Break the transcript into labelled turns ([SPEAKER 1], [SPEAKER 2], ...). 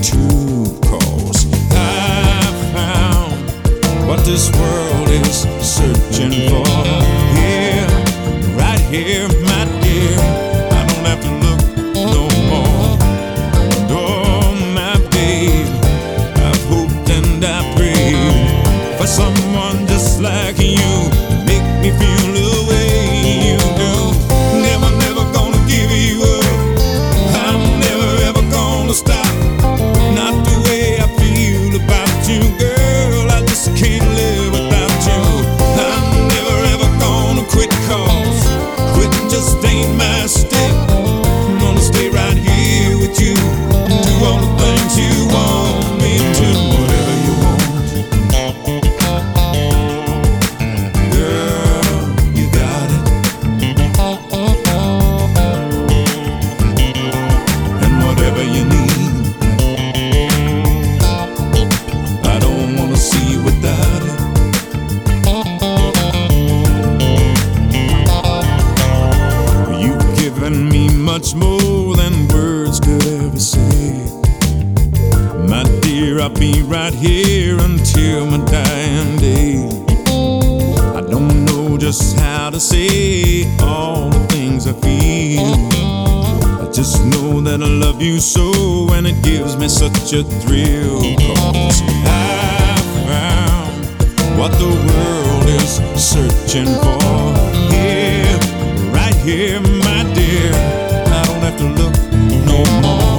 [SPEAKER 1] too, 'cause I found what this world is searching for. Here, right here, my dear, I don't have to look no more. Oh, my babe, I've hoped and I prayed for someone just like you to make me feel the way you do. Never gonna give you up. I'm never ever gonna stop. Not the way I feel about you, girl. I just can't live without you. I'm never ever gonna quit, 'cause quitting just ain't my stick. I'm gonna stay right here with you. Do all the things you want me to. Whatever you want, girl, you got it. And whatever you need, I don't wanna see you without it. You've given me much more than words could ever say. My dear, I'll be right here until my dying day. I don't know just how to say all the things I feel. I just know that I love you so, and it gives me such a thrill, 'cause I found what the world is searching for. Here, right here, my dear, I don't have to look no more.